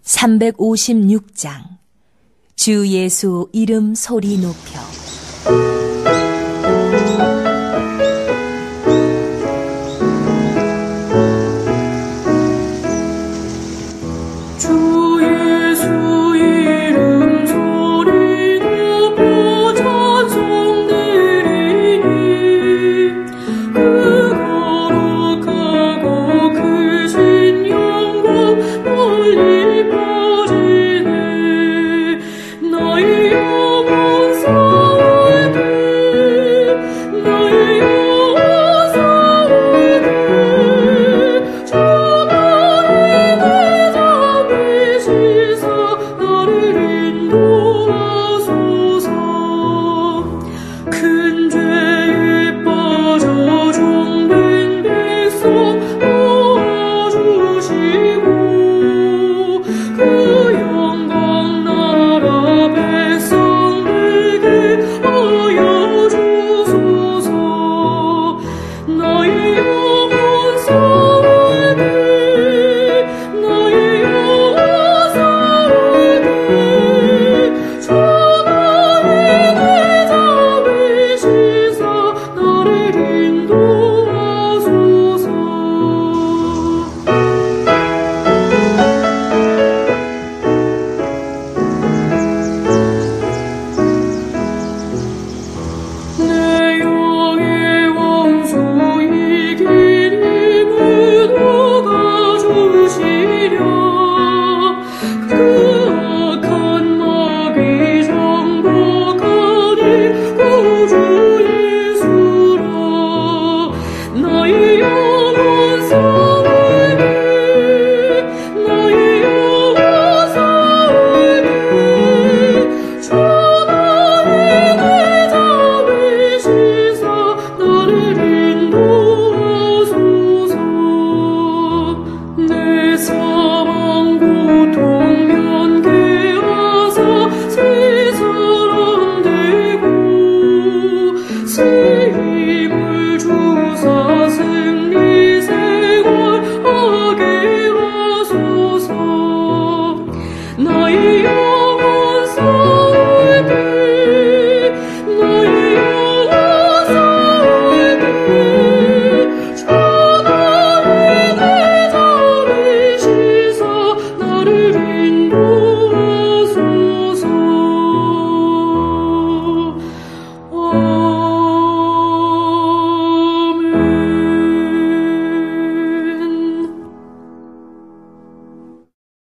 356장 주 예수 이름 소리 높여. 주 예수 이름 소리 높여 찬송 드리니 그 거룩하고 크신 영광 널리 퍼지네. 너희 영혼 사와되 너희 영혼 사와되 전하리 내 시사 나를 인도하소서. 큰 죄에 빠져 종된 백성 모아주시고 그 영광 나라 백성에게 하여 주소서. 너희 영혼 사와되 너희 영혼 사와되 전하리 내 잡으시사 나를 인도하소서. 내 영의 원수 이기니 누가 주시랴. 그 악한 마귀 정복하니 구주 예수라. 너희 영혼 사와되 너희 영혼 사와되 전하리 내 잡으시사 나를 인도하소서. 내 사망 고통 면계하사 새 사람 되고 새 힘을 주사 승리 생활하게 하소서. 너희